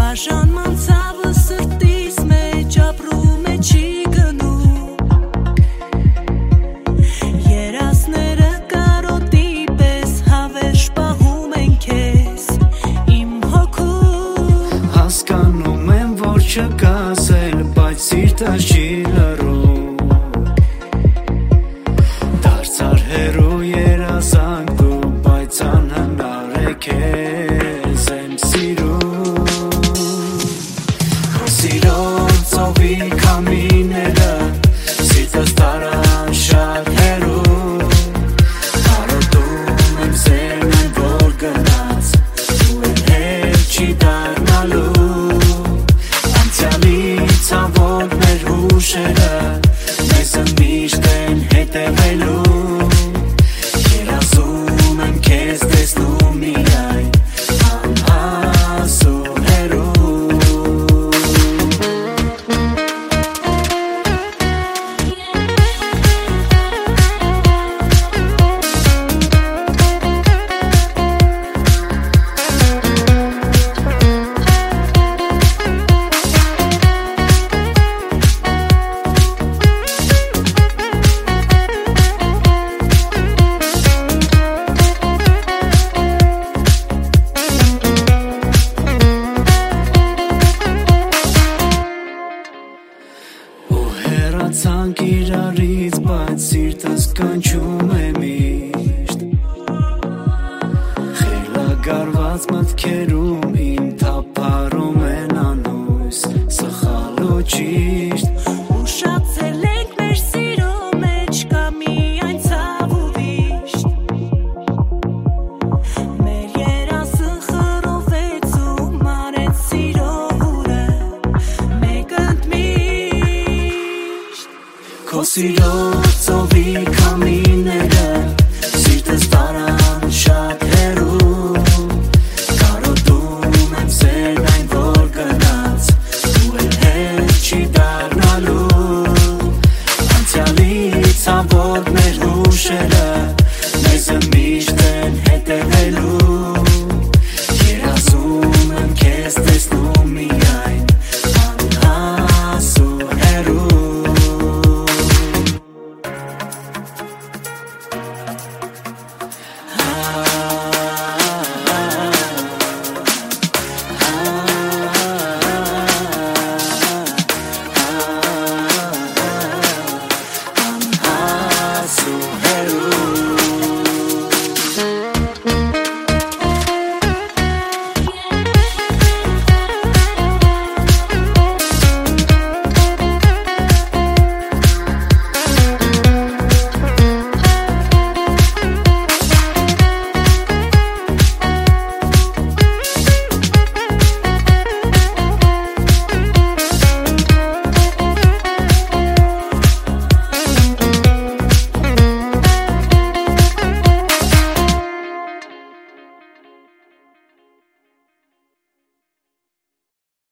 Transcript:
Բաժանման ցավը սրտիս մեջ ապրում է չի գնում Երասները կարոտի պես հավերժ պահում են քեզ Իմ հոգում Հասկանում եմ, որ չկաս էլ, բայց սիրտս չի լռում Դարձար հեռու երազանք դու, բայց անհնար է քեզ եմ սիրում Սիրով ծովի քամիները Սիրտս տարան շատ հեռու Կարոտում եմ սերն որ գնաց Ու էլ հետ չի դառնալու Անցյալի ցավոտ մեր հուշերը Մեզ միշտ են հետևելու Երազում եմ քեզ տեսնում միայն Անհասուն Հեռացանք իրարից, բայց սիրտս կանչում է միշտ Խելագարված մտքերում իմ թափառում են անույս Սխալ ու ճիշտ Ուշացել ենք մեր սիրո մեջ կա միայն ցավ ու վիշտ Մեր երազը խռովեց ու մարեց սիրո հուրը Մեկ ընդմիշտ Քո սիրով ծովի քամիները